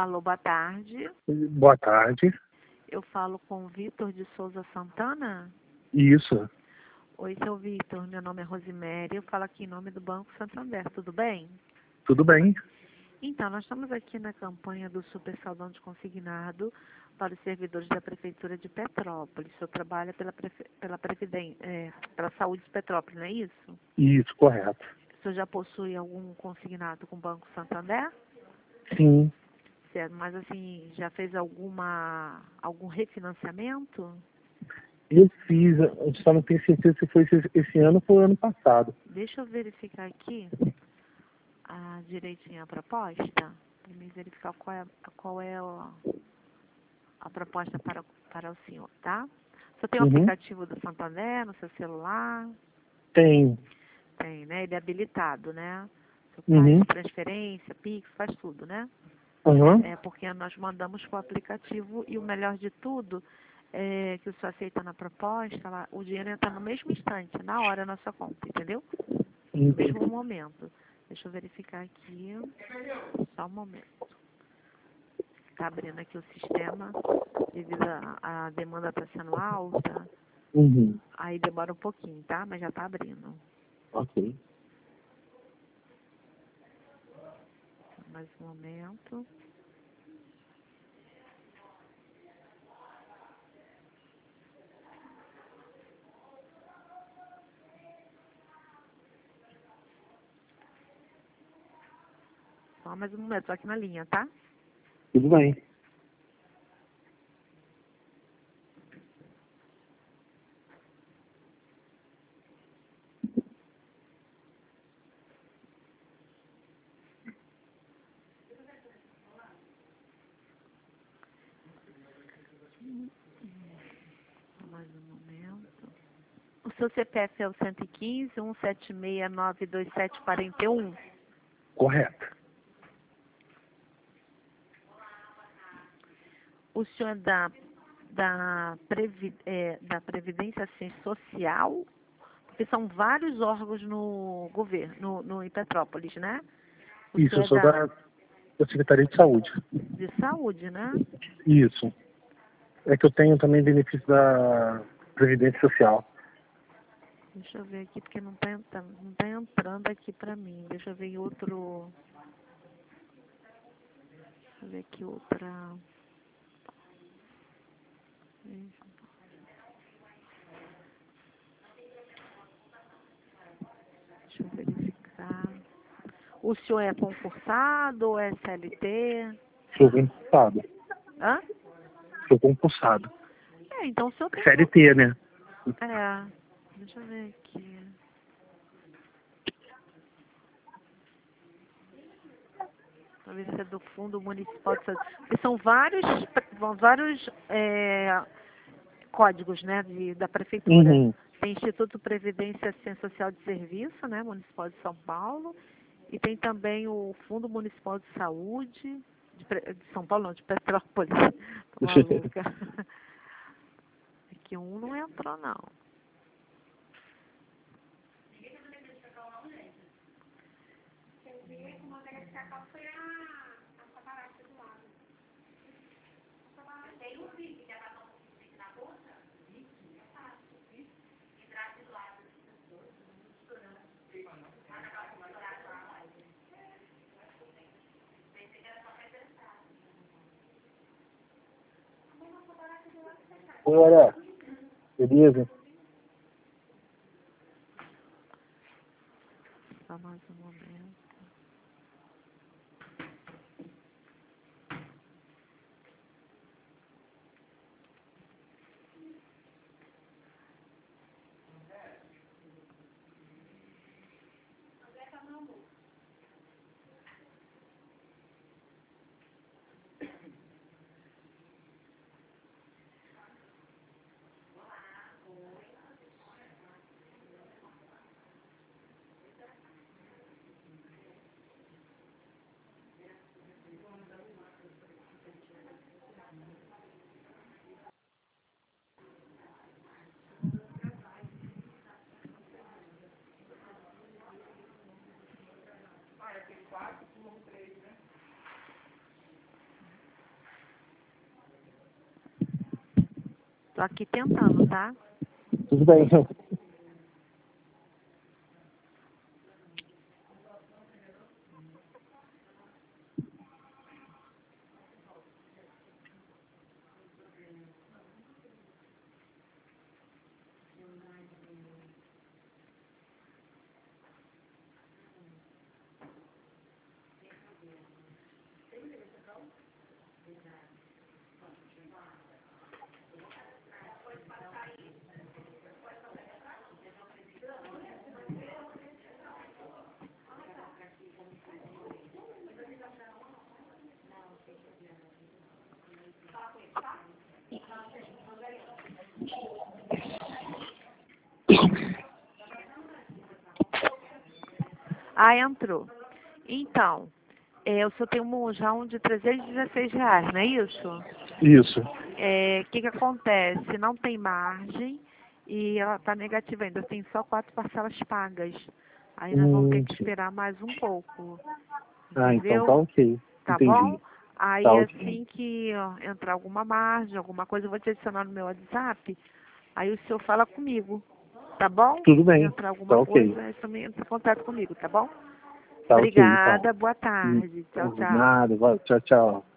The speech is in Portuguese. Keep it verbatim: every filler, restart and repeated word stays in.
Alô, boa tarde. Boa tarde. Eu falo com o Vitor de Souza Santana? Isso. Oi, seu Vitor. Meu nome é Rosiméria. Eu falo aqui em nome do Banco Santander. Tudo bem? Tudo bem? Então, nós estamos aqui na campanha do Super Saldão de Consignado para os servidores da Prefeitura de Petrópolis. O senhor trabalha pela, prefe... pela, Previden... é, pela Saúde de Petrópolis, não é isso? Isso, correto. O senhor já possui algum consignado com o Banco Santander? Sim. Certo, mas assim, já fez alguma, algum refinanciamento? Eu fiz, eu só não tenho certeza se foi esse, esse ano ou foi ano passado. Deixa eu verificar aqui a, direitinho a proposta, para me verificar qual é, qual é a, a proposta para, para o senhor, tá? Você tem o Uhum. aplicativo do Santander no seu celular? Tem. Tem, né? Ele é habilitado, né? Você Uhum. faz transferência, Pix, faz tudo, né? Uhum. É porque nós mandamos para o aplicativo e o melhor de tudo é que o senhor aceita na proposta, lá, o dinheiro entra no mesmo instante, na hora na sua conta, entendeu? No mesmo momento. Deixa eu verificar aqui. Só um momento. Está abrindo aqui o sistema, devido à demanda está sendo alta. Uhum. Aí demora um pouquinho, tá? Mas já está abrindo. Ok. Mais um momento. Só mais um momento, só aqui na linha, tá? Tudo bem. Mais um momento. O seu C P F é o cento e quinze, cento e setenta e seis, nove dois sete, quarenta e um? Correto. O senhor é da, da, Previ, é, da Previdência assim, Social? Porque são vários órgãos no governo, no, no, em Petrópolis, né? O Isso, senhor eu é sou da, da, da Secretaria de Saúde. de Saúde, né? Isso. É que eu tenho também benefício da Previdência Social. Deixa eu ver aqui, porque não está não tá entrando aqui para mim. Deixa eu ver em outro... Deixa eu ver aqui outra... Deixa eu verificar. O senhor é concursado ou é C L T? Sou concursado. Hã? Sou concursado. É, então o senhor tem... C L T, né? É, deixa eu ver aqui. Pra ver se é do Fundo Municipal de Saúde. Porque são vários, vão vários é, códigos, né, de, da Prefeitura. Uhum. Tem Instituto Previdência Assistência Social de Serviço, né, Municipal de São Paulo. E tem também o Fundo Municipal de Saúde, de, Pre- de São Paulo, não, de Petrópolis. Tô maluca. Aqui um não entrou, não. Ora, beleza? Só mais um momento. Tô aqui tentando, tá? Tudo bem. Ah, entrou. Então, é, eu só tenho um, já um de trezentos e dezesseis reais, não é isso? Isso. É, o que que acontece? Não tem margem e ela está negativa ainda. Tem só quatro parcelas pagas. Aí nós vamos ter Hum, que esperar mais um pouco. ah, então tá Entendeu? ok. Tá Entendi. bom? Aí Tá ok. assim que ó, entrar alguma margem, alguma coisa, eu vou te adicionar no meu WhatsApp. Aí o senhor fala comigo. Tá bom? Tudo Se bem. entrar alguma Tá ok. coisa, aí também entra em contato comigo, tá bom? Tá ok, então. Obrigada, boa Hum, tarde. Tchau, tchau. Nada, vai. Tchau, tchau.